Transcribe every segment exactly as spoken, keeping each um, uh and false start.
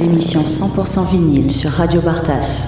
l'émission cent pour cent vinyle sur Radio Bartas.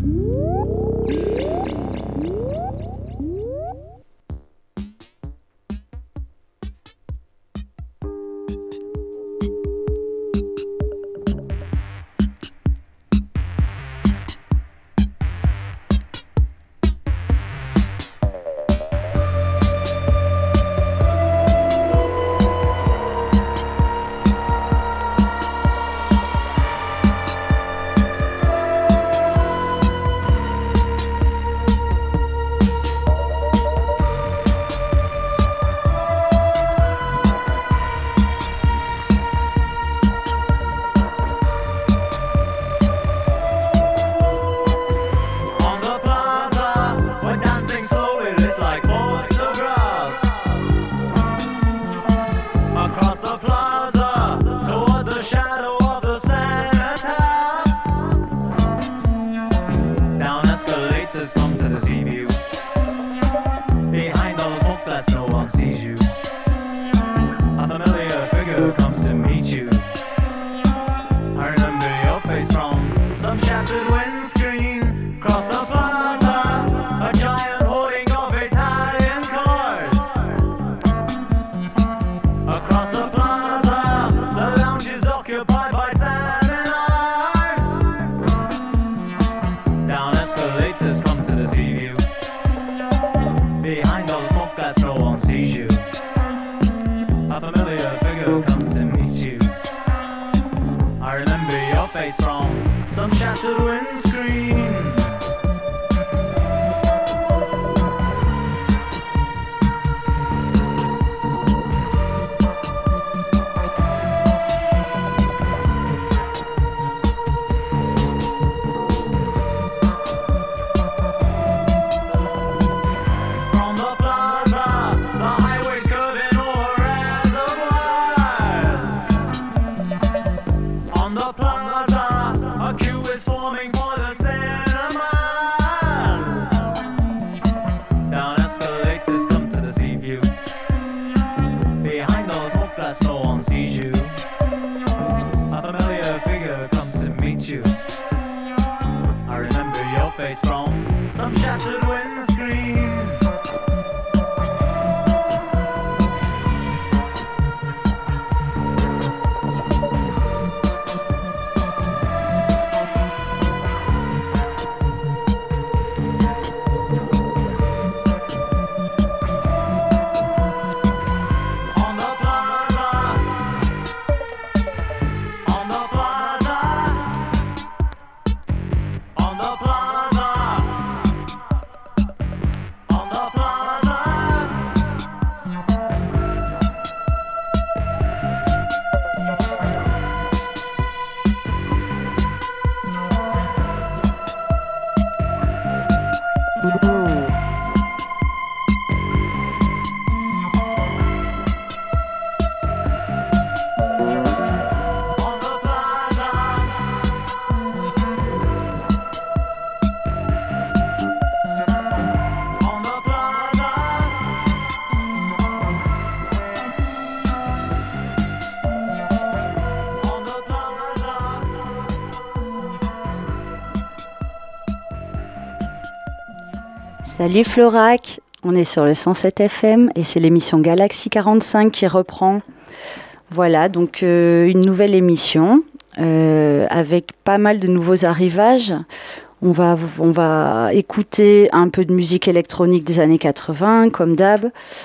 Salut Florac, on est sur le cent sept F M et c'est l'émission Galaxy quarante-cinq qui reprend. Voilà, donc euh, une nouvelle émission euh, avec pas mal de nouveaux arrivages. On va, on va écouter un peu de musique électronique des années quatre-vingts, comme d'hab.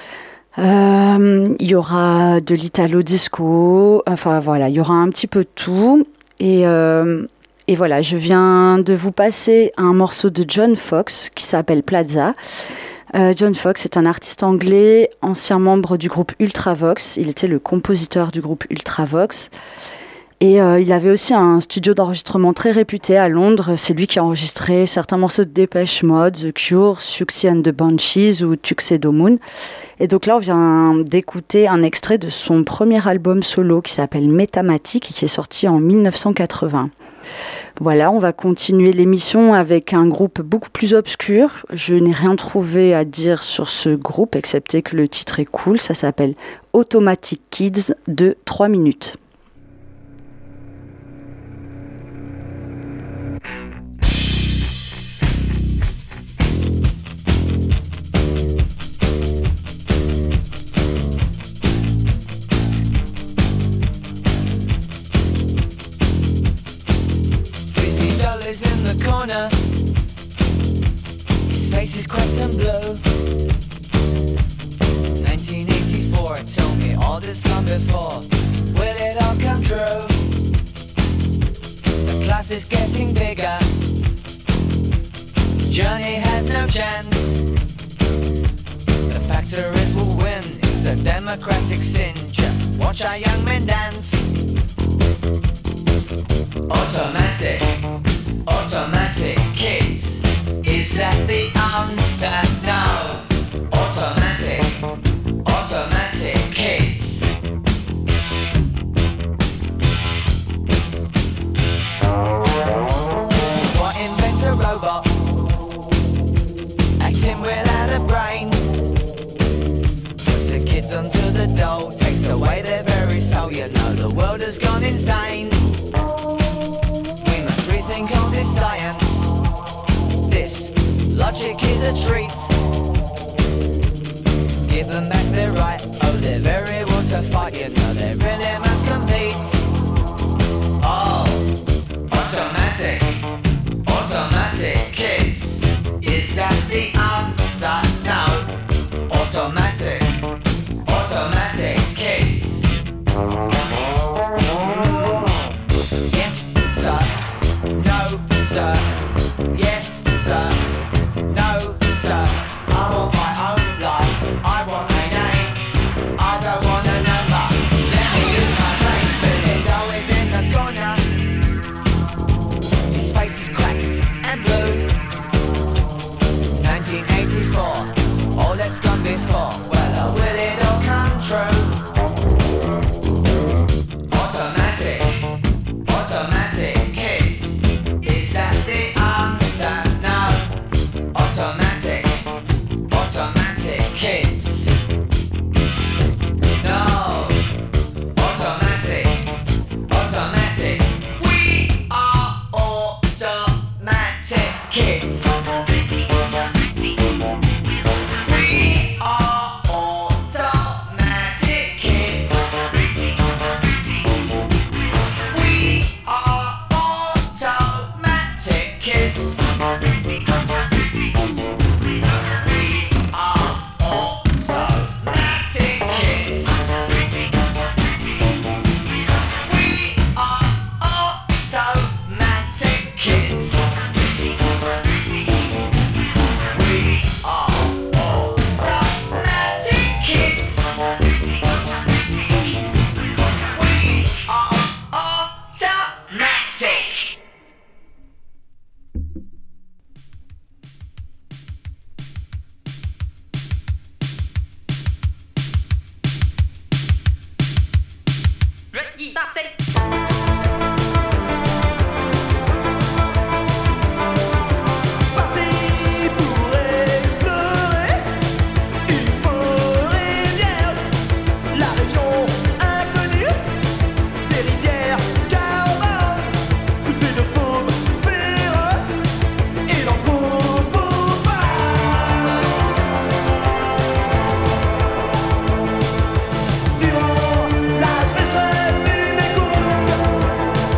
Euh, il y aura de l'italo-disco, enfin voilà, il y aura un petit peu de tout. Et... Euh, Et voilà, je viens de vous passer un morceau de John Foxx qui s'appelle Plaza. Euh, John Foxx est un artiste anglais, ancien membre du groupe Ultravox. Il était le compositeur du groupe Ultravox. Et euh, il avait aussi un studio d'enregistrement très réputé à Londres. C'est lui qui a enregistré certains morceaux de Depeche Mode, The Cure, Siouxsie and the Banshees ou Tuxedo Moon. Et donc là, on vient d'écouter un extrait de son premier album solo qui s'appelle Métamatique et qui est sorti en dix-neuf cent quatre-vingts. Voilà, on va continuer l'émission avec un groupe beaucoup plus obscur. Je n'ai rien trouvé à dire sur ce groupe, excepté que le titre est cool. Ça s'appelle Automatic Kids de trois minutes. corner. His face is cracked and blue. nineteen eighty-four, tell me all this gone before. Will it all come true? The class is getting bigger. Journey has no chance. The factories will win. It's a democratic sin. Just watch our young men dance. Automatic, automatic kids. Is that the answer? No. Automatic, automatic kids. What invent a robot? Acting without a brain. Puts the kids onto the doll. Takes away their very soul. You know the world has gone insane. Rethink all this science. This logic is a treat. Give them back their right. Oh, they're very well to fight. You know they really must compete. Oh, automatic, automatic kids. Is that the answer? No. Automatic, automatic kids. Yes, sir. No, sir. Yes, sir. No, sir. I want my own life. I want a name. I don't want a number. Let me use my brain, but it's always in the corner. His face is cracked and blue. nineteen eighty-four. All that's gone before. Well, will it all come true? Automatic. Automatic kids. Is that the answer? No. Automatic, automatic kids. No. Automatic, automatic. We are automatic kids. We are automatic kids. We are automatic kids. We are automatic kids. We are automatic kids. We are automatic kids. We are automatic. Parti pour explorer une forêt vierge, la région inconnue, des rizières cowboys, truffées de fauves féroces et d'anthropophages. Durant la sécheresse du Mékong,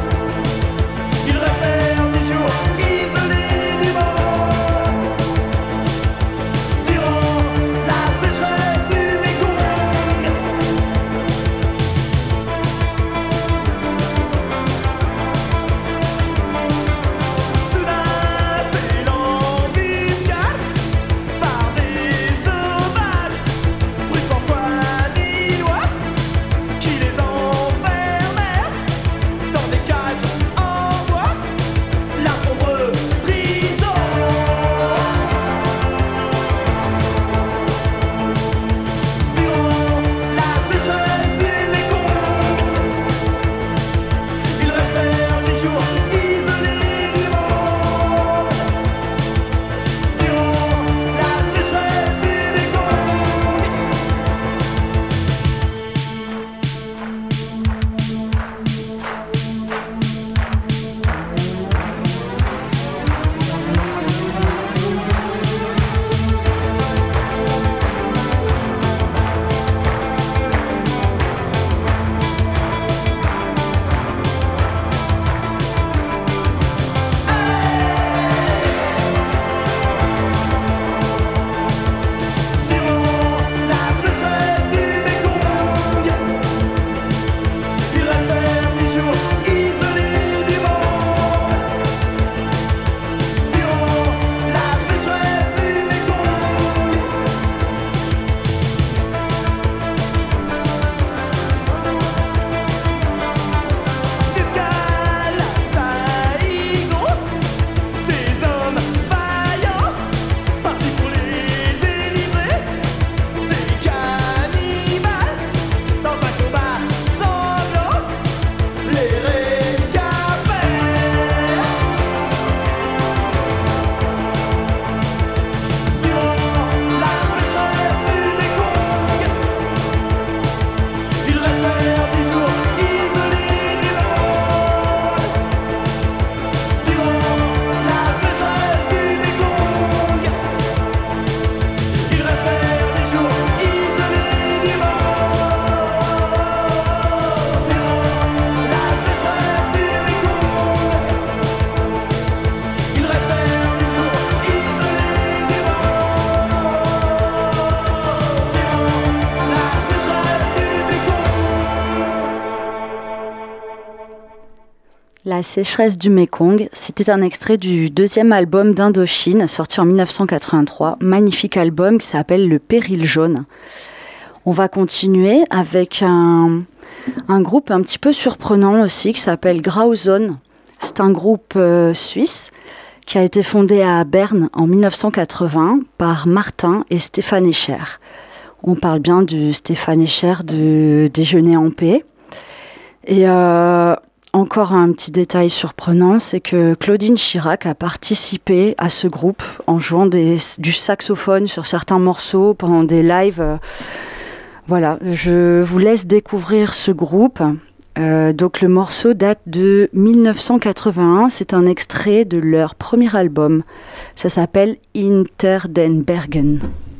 La sécheresse du Mékong, c'était un extrait du deuxième album d'Indochine, sorti en dix-neuf cent quatre-vingt-trois. Magnifique album qui s'appelle Le Péril jaune. On va continuer avec un, un groupe un petit peu surprenant aussi qui s'appelle Grauzone. C'est un groupe euh, suisse qui a été fondé à Berne en dix-neuf cent quatre-vingts par Martin et Stéphane Escher. On parle bien du Stéphane Escher de Déjeuner en paix. Et euh, encore un petit détail surprenant, c'est que Claudine Chirac a participé à ce groupe en jouant des, du saxophone sur certains morceaux pendant des lives. Voilà, je vous laisse découvrir ce groupe. Euh, donc le morceau date de dix-neuf cent quatre-vingt-un, c'est un extrait de leur premier album. Ça s'appelle Hinter den Bergen.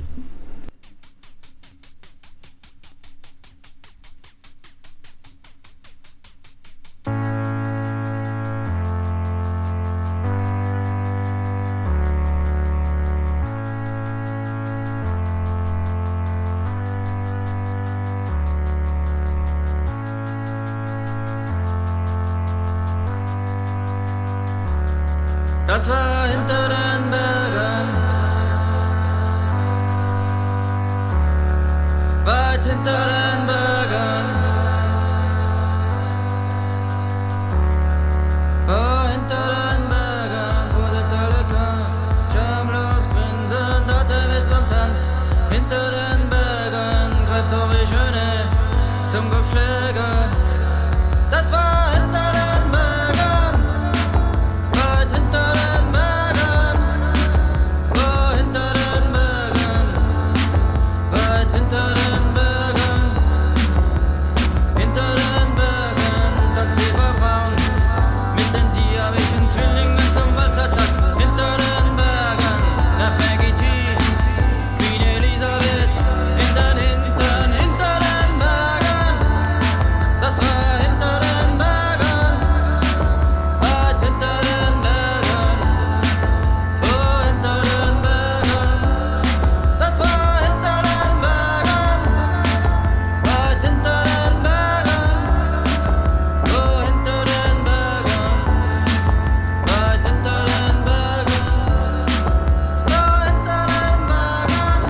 Das war hinter den Bergen, weit hinter den Bergen. Oh, hinter den Bergen, wo der Telekan schamlos grinsend hatte bis zum Tanz. Hinter den Bergen greift auch die Schöne zum Kopfschläger. Das war hinter den Bergen, weit hinter den Bergen. Oh, hinter den Bergen, weit hinter den Bergen. Hinter den Bergen tanzt die Frau Braun mit den siamischen Zwillingen zum Walzertag. Hinter den Bergen trefft Maggie T, Queen Elisabeth. In den Hintern, hinter den Bergen, das war hinter den Bergen, weit hinter den Bergen. Oh, hinter den Bergen, das war hinter den Bergen, weit hinter den Bergen. Oh, hinter den Bergen, weit hinter den Bergen. Oh, hinter den Bergen.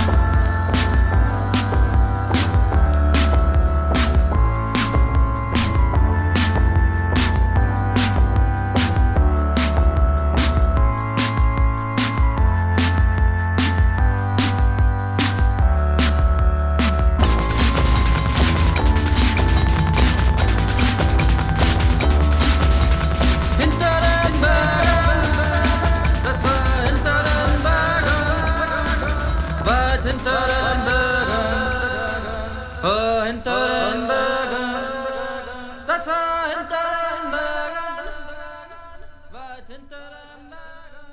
Hinter den Bergen, das war hinter den Bergen, weit hinter den Bergen. Oh, hinter den Bergen, das war hinter den Bergen, weit hinter den Bergen.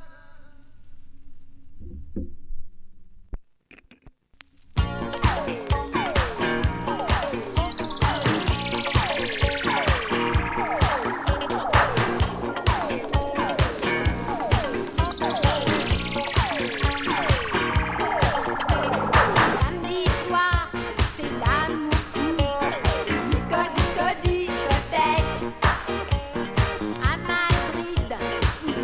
Samedi soir, c'est l'amour. Disco, disco, discothèque. À Madrid ou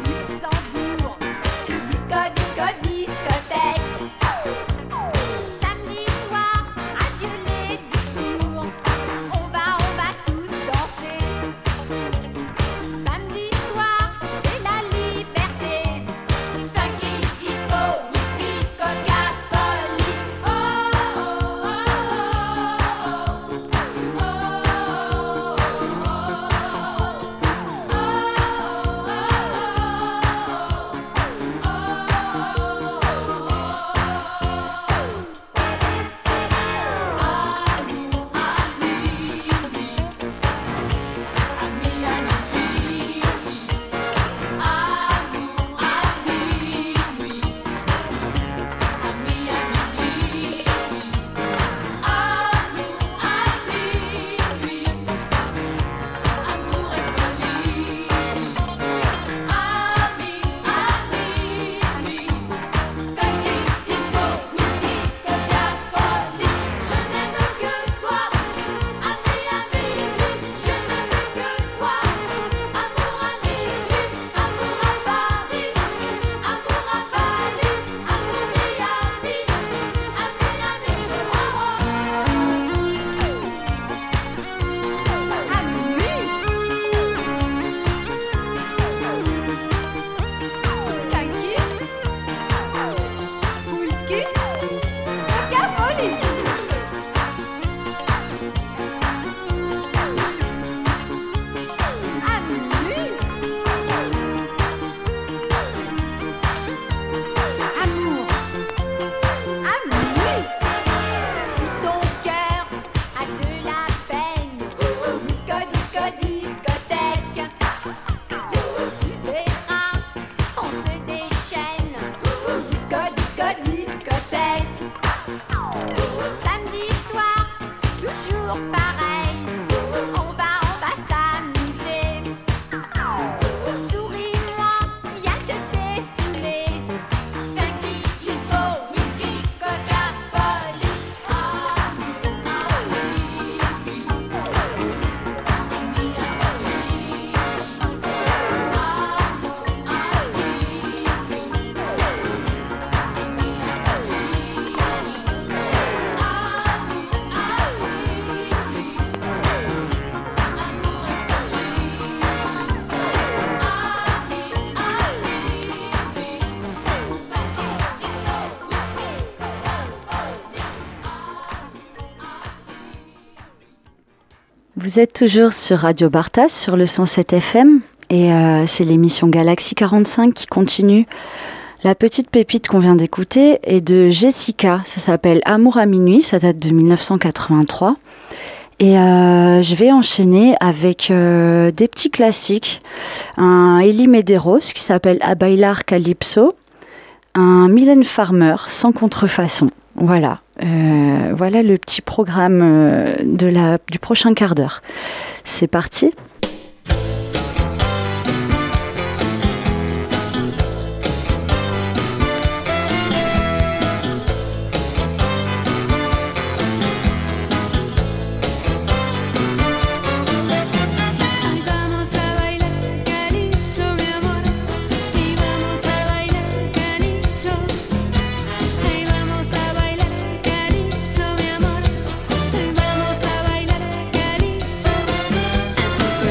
Vous êtes toujours sur Radio Bartas, sur le cent sept F M, et euh, c'est l'émission Galaxie quarante-cinq qui continue. La petite pépite qu'on vient d'écouter est de Jessica, ça s'appelle Amour à minuit, ça date de dix-neuf cent quatre-vingt-trois. Et euh, je vais enchaîner avec euh, des petits classiques. Un Elie Medeiros qui s'appelle A Bailar Calypso, un Mylène Farmer sans contrefaçon. Voilà, euh, voilà le petit programme euh, de la, du prochain quart d'heure. C'est parti. Vamos a bailar calypso.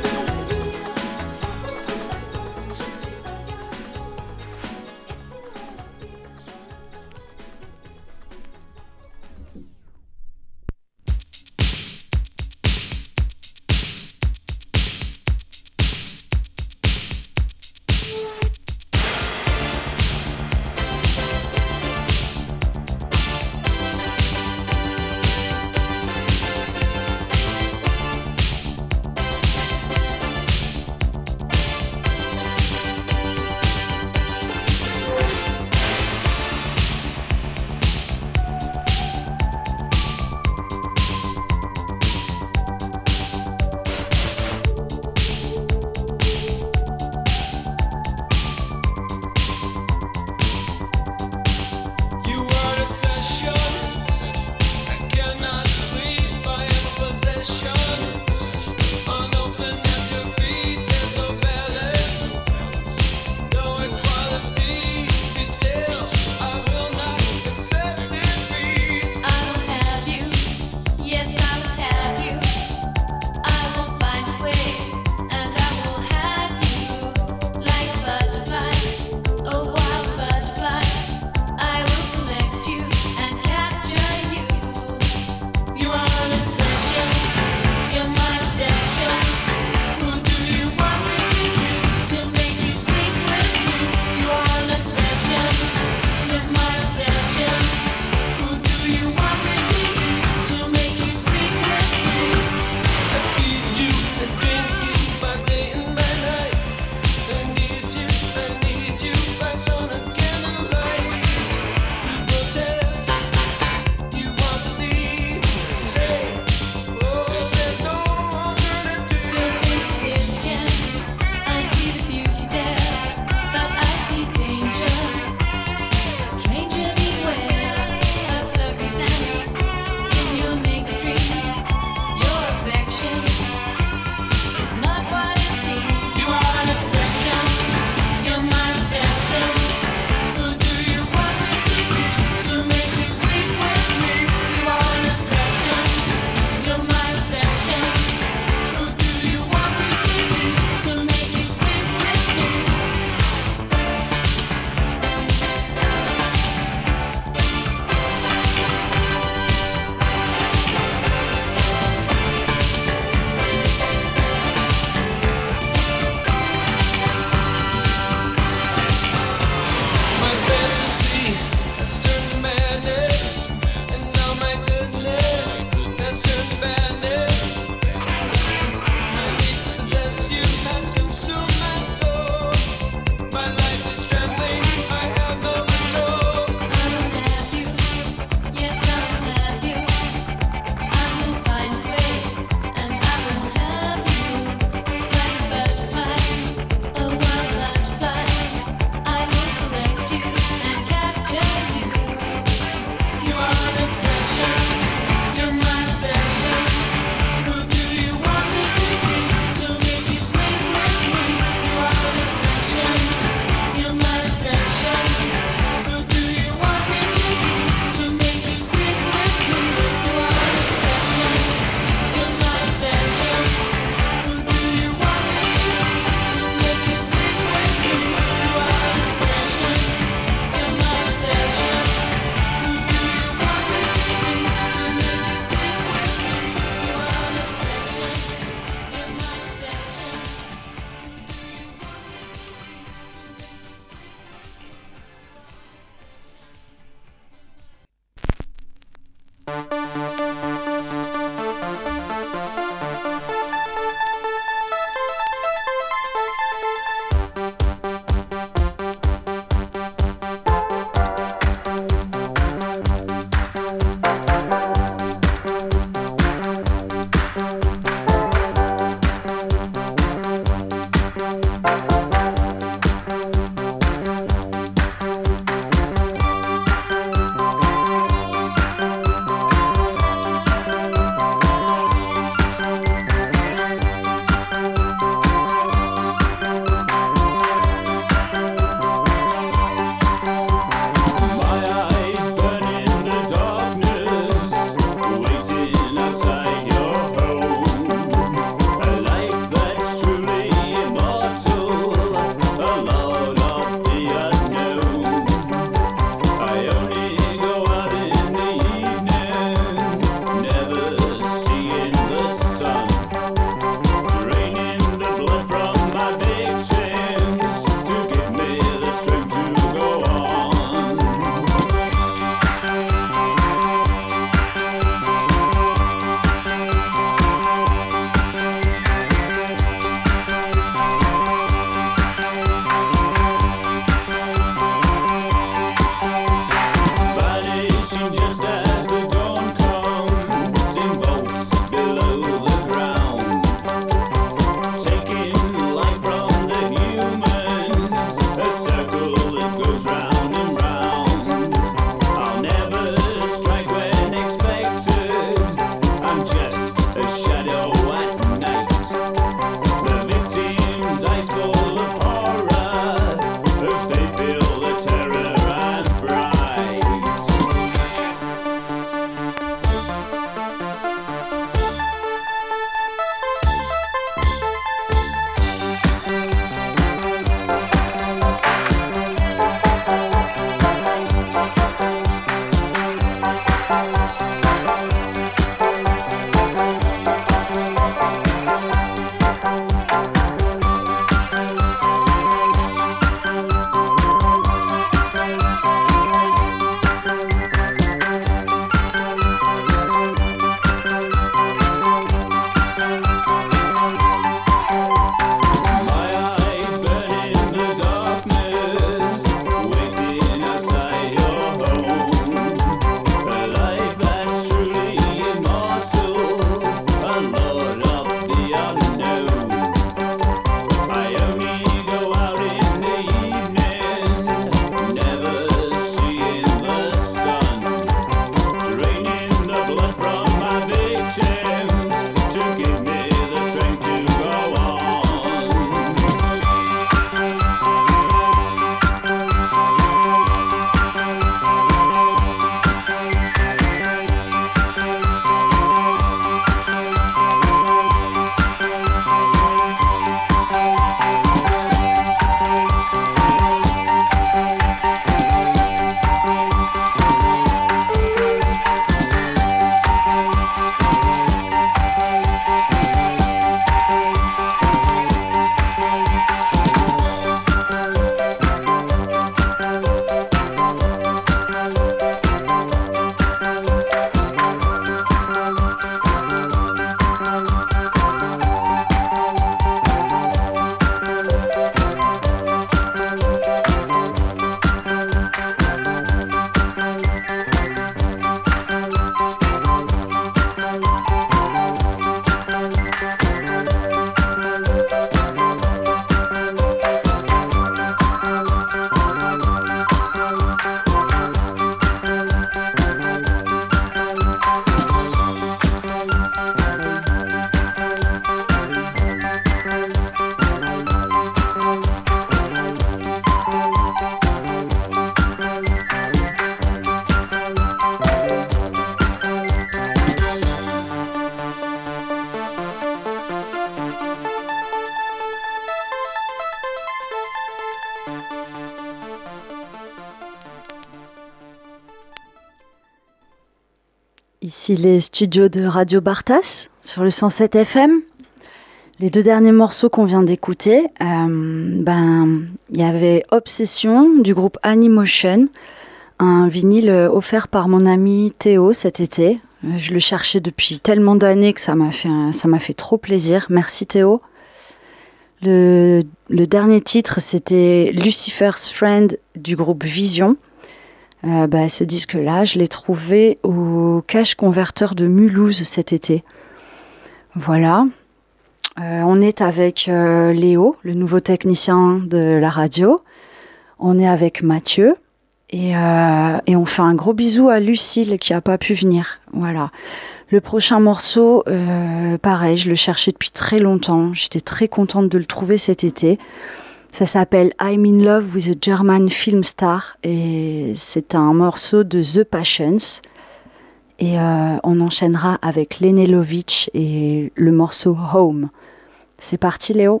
Ici les studios de Radio Bartas sur le cent sept F M. Les deux derniers morceaux qu'on vient d'écouter, euh, ben, il y avait Obsession du groupe Animotion, un vinyle offert par mon ami Théo cet été. Je le cherchais depuis tellement d'années que ça m'a fait, un, ça m'a fait trop plaisir. Merci Théo. Le, le dernier titre, c'était Lucifer's Friend du groupe Vision. Euh, bah, ce disque-là, je l'ai trouvé au Cash Converter de Mulhouse cet été. Voilà. Euh, on est avec euh, Léo, le nouveau technicien de la radio. On est avec Mathieu. Et, euh, et on fait un gros bisou à Lucille qui n'a pas pu venir. Voilà. Le prochain morceau, euh, pareil, je le cherchais depuis très longtemps. J'étais très contente de le trouver cet été. Ça s'appelle I'm in Love with a German Film Star et c'est un morceau de The Passions. Et euh, on enchaînera avec Lene Lovitch et le morceau Home. C'est parti Léo.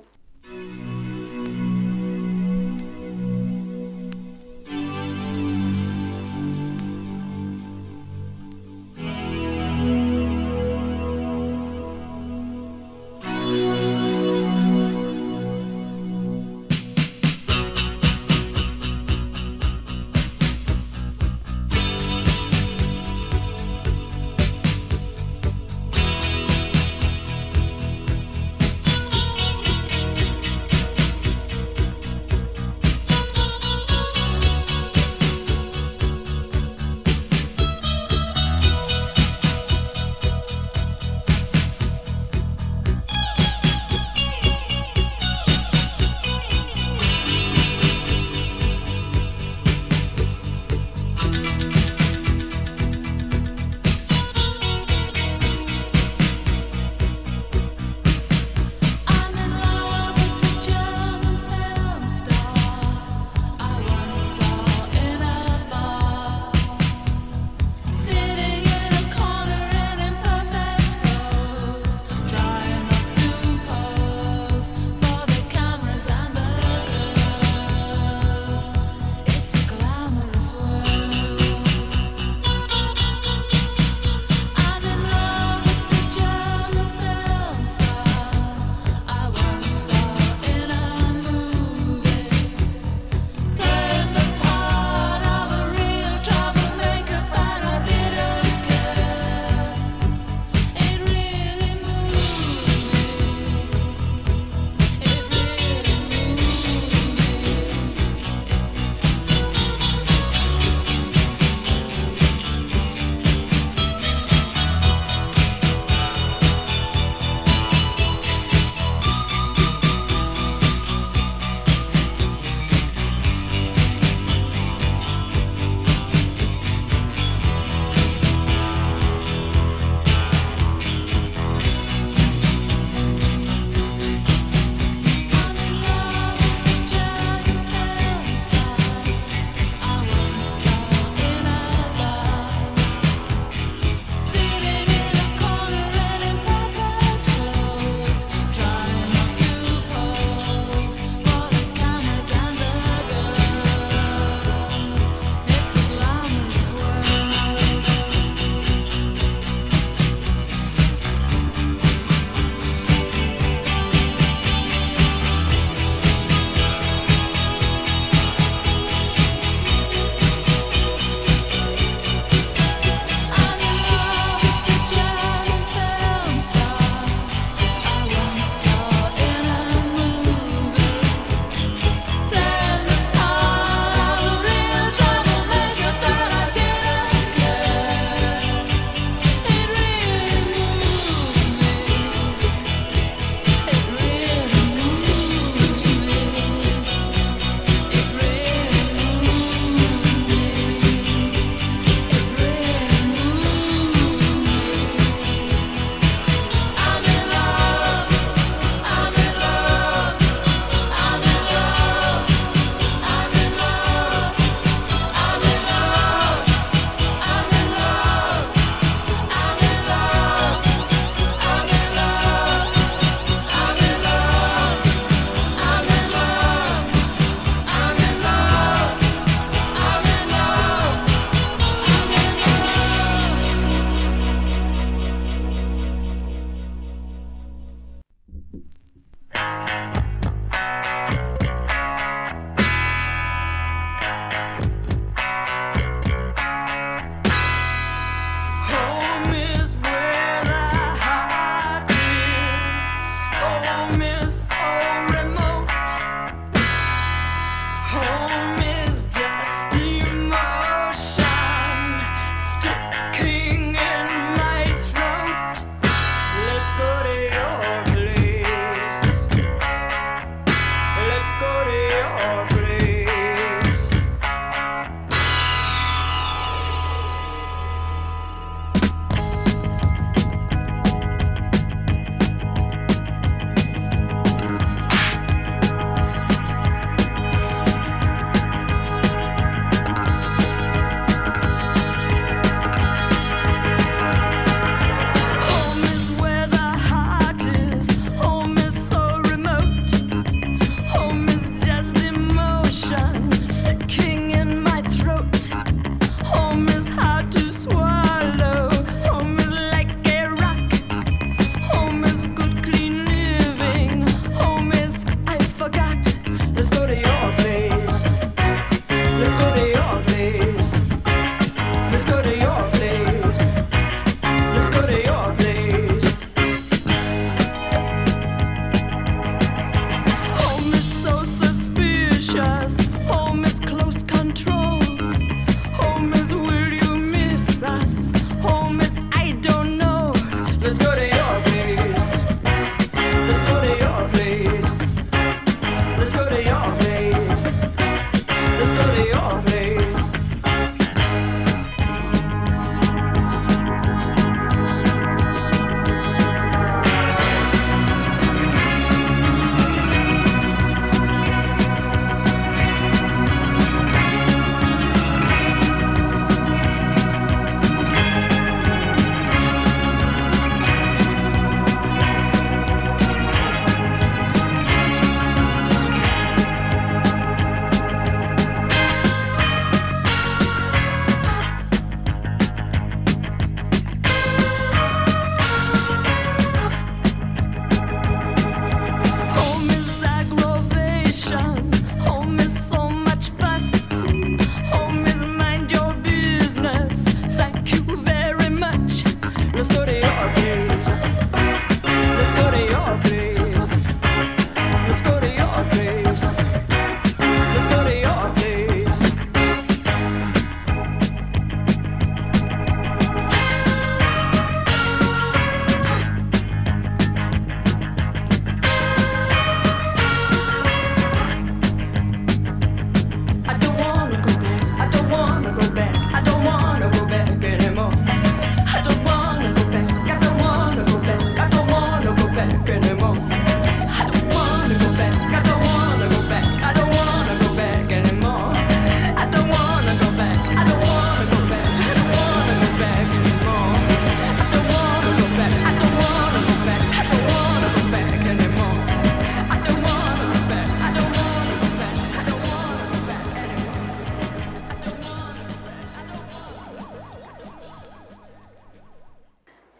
Thank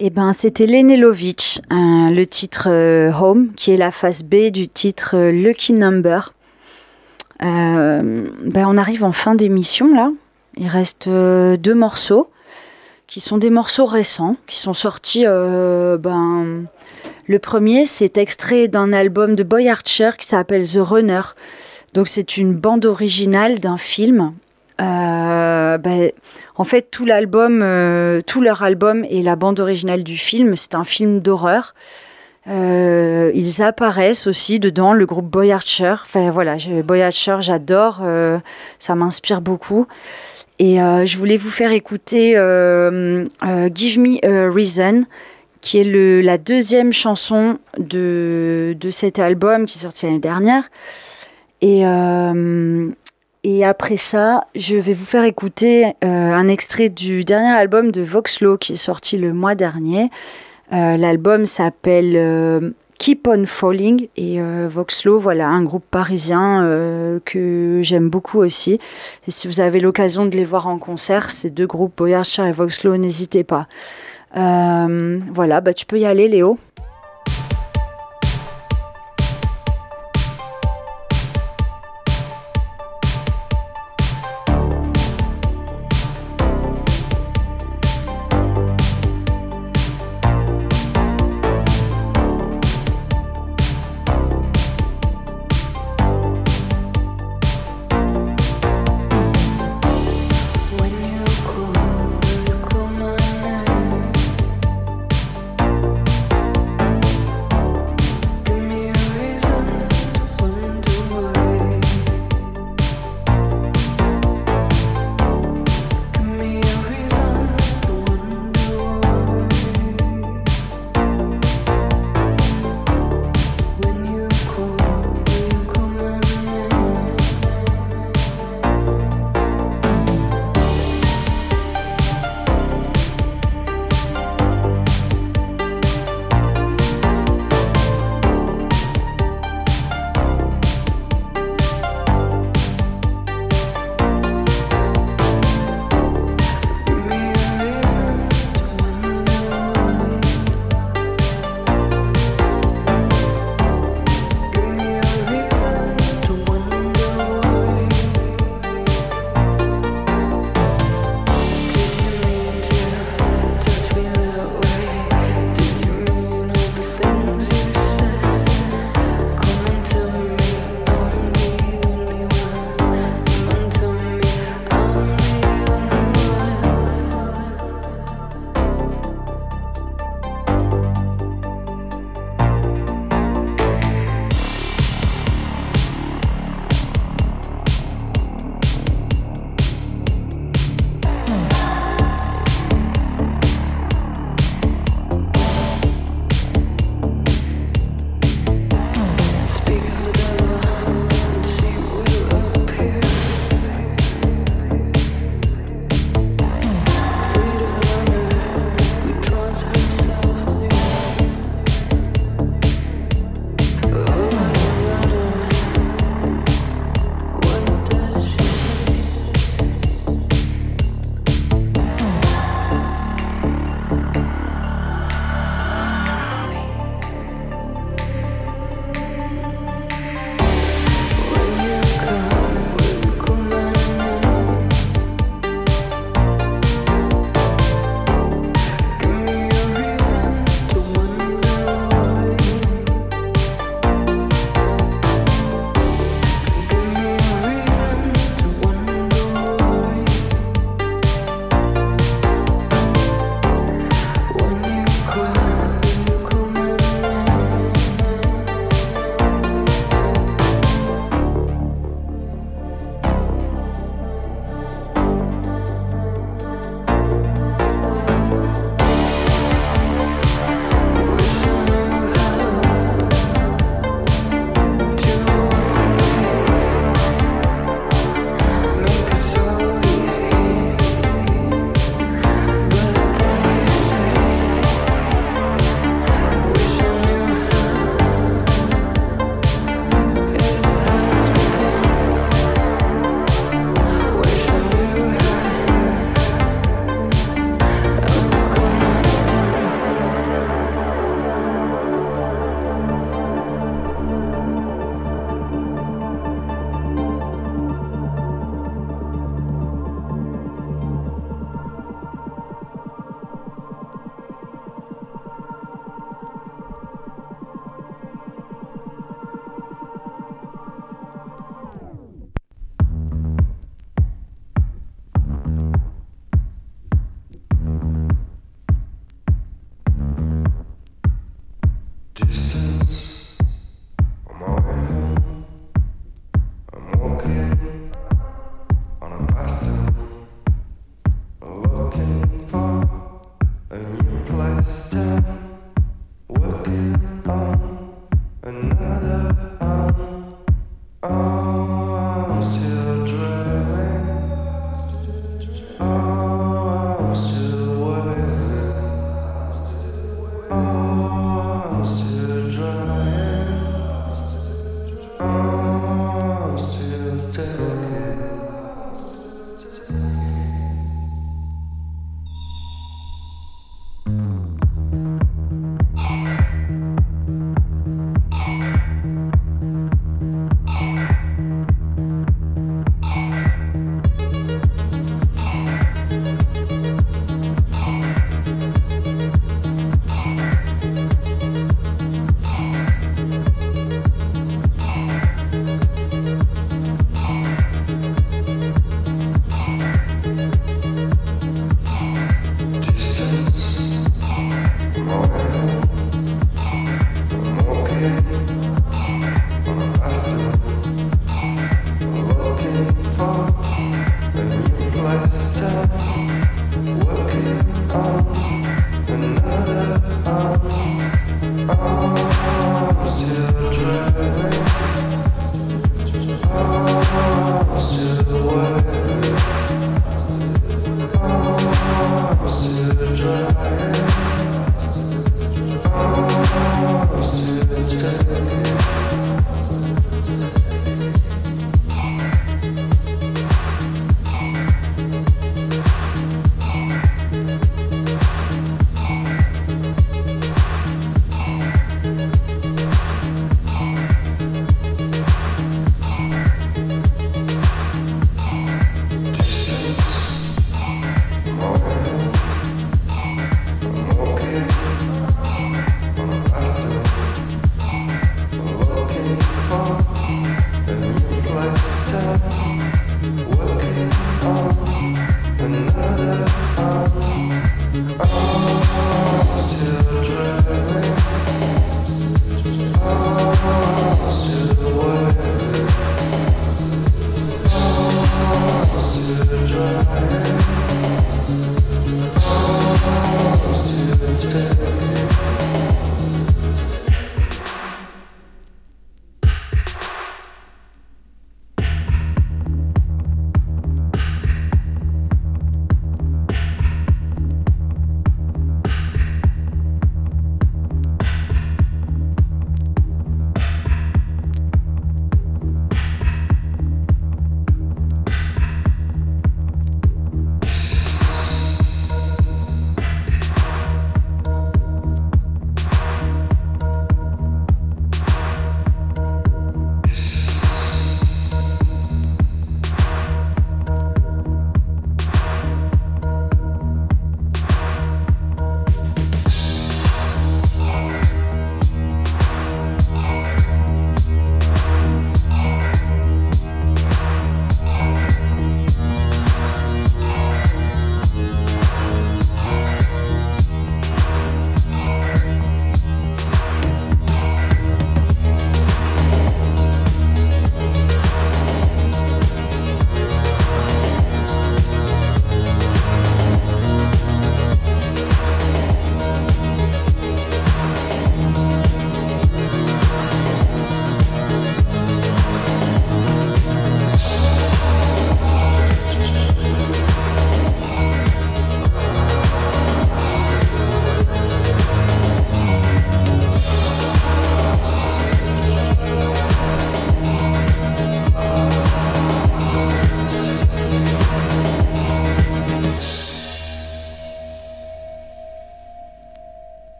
Eh ben, c'était Lene Lovitch, hein, le titre euh, Home, qui est la face B du titre euh, Lucky Number. Euh, ben, on arrive en fin d'émission là. Il reste euh, deux morceaux qui sont des morceaux récents, qui sont sortis. Euh, ben, le premier, c'est extrait d'un album de Boy Archer qui s'appelle The Runner. Donc c'est une bande originale d'un film. Euh, ben, en fait, tout l'album, euh, tout leur album et la bande originale du film, c'est un film d'horreur. Euh, ils apparaissent aussi dedans, le groupe Boy Archer. Enfin voilà, je, Boy Archer, j'adore, euh, ça m'inspire beaucoup. Et euh, je voulais vous faire écouter euh, euh, Give Me a Reason, qui est le, la deuxième chanson de, de cet album qui est sorti l'année dernière. Et, euh, et après ça, je vais vous faire écouter euh, un extrait du dernier album de Voxlo qui est sorti le mois dernier. Euh, l'album s'appelle euh, Keep on Falling et euh, Voxlo, voilà, un groupe parisien euh, que j'aime beaucoup aussi. Et si vous avez l'occasion de les voir en concert, ces deux groupes, Boy Archer et Voxlo, n'hésitez pas. Euh, voilà, bah tu peux y aller, Léo. When you call, you call my name.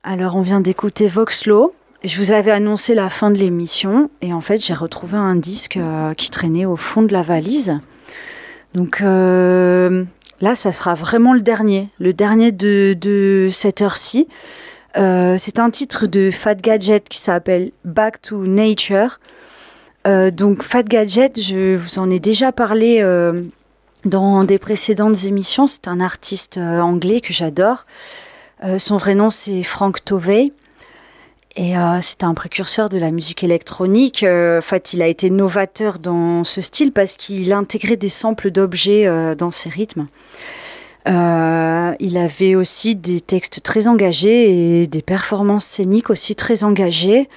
Alors, on vient d'écouter Voxlo. Je vous avais annoncé la fin de l'émission et en fait, j'ai retrouvé un disque euh, qui traînait au fond de la valise. Donc euh, là, ça sera vraiment le dernier, le dernier de, de cette heure-ci. Euh, c'est un titre de Fat Gadget qui s'appelle Back to Nature. Euh, donc Fat Gadget, je vous en ai déjà parlé euh, dans des précédentes émissions. C'est un artiste euh, anglais que j'adore. Euh, son vrai nom, c'est Frank Tovey. Et euh, c'est un précurseur de la musique électronique. Euh, en fait, il a été novateur dans ce style parce qu'il intégrait des samples d'objets euh, dans ses rythmes. Euh, il avait aussi des textes très engagés et des performances scéniques aussi très engagées.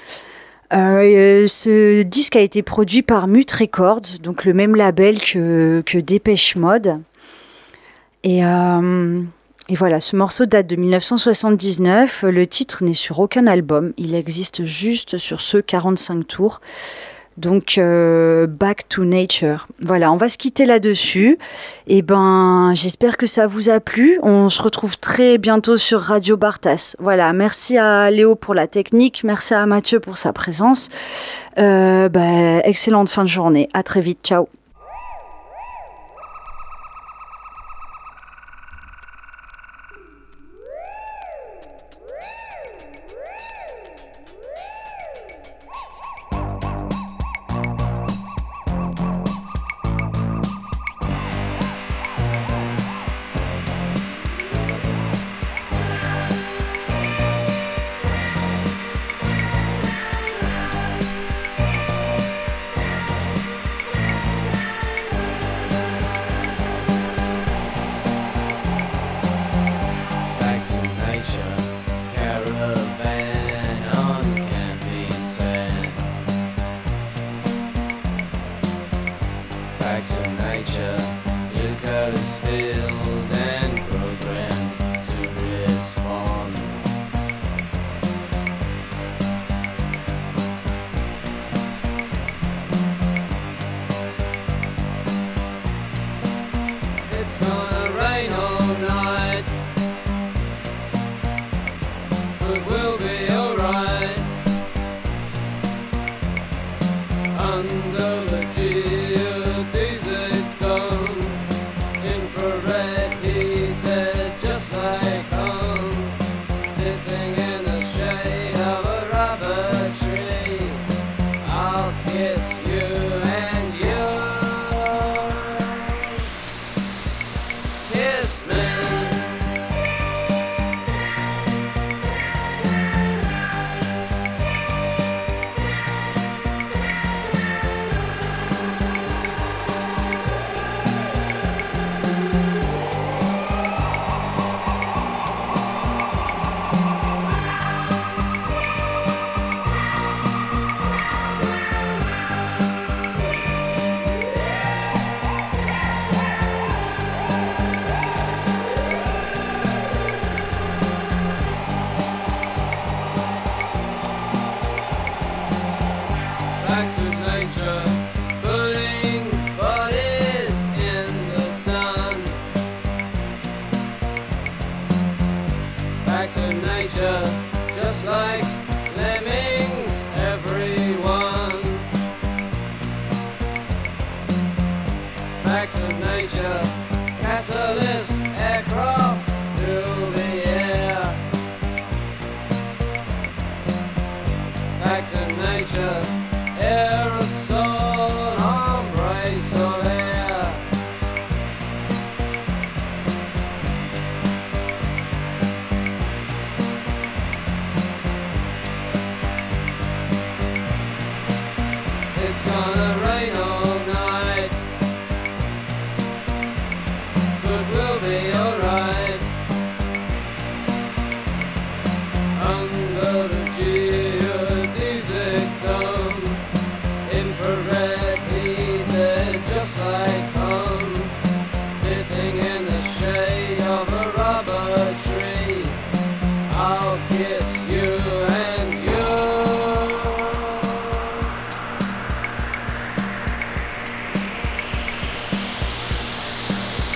Euh, ce disque a été produit par Mute Records, donc le même label que, que Dépêche Mode. Et... Euh, Et voilà, ce morceau date de dix-neuf cent soixante-dix-neuf. Le titre n'est sur aucun album. Il existe juste sur ce quarante-cinq tours. Donc, euh, Back to Nature. Voilà, on va se quitter là-dessus. Et ben, j'espère que ça vous a plu. On se retrouve très bientôt sur Radio Bartas. Voilà, merci à Léo pour la technique. Merci à Mathieu pour sa présence. Euh, ben, excellente fin de journée. À très vite. Ciao.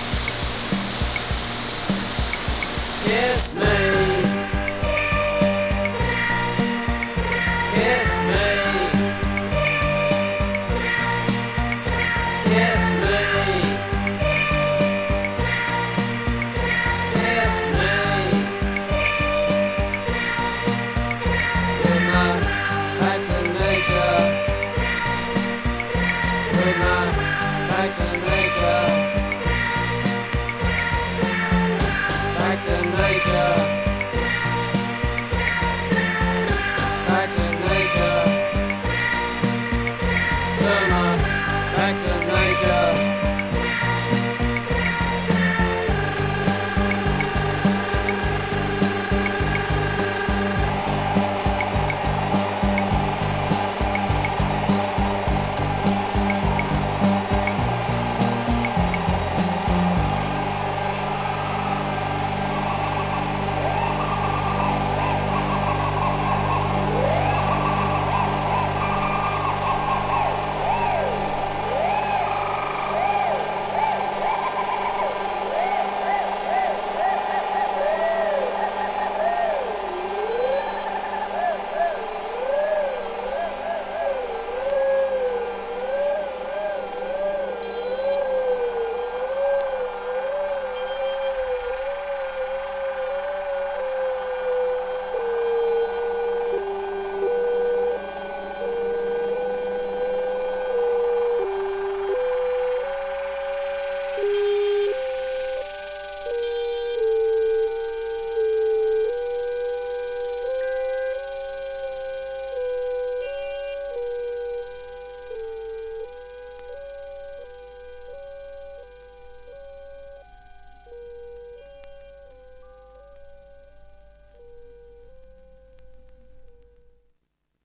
Kiss me. Jackson later.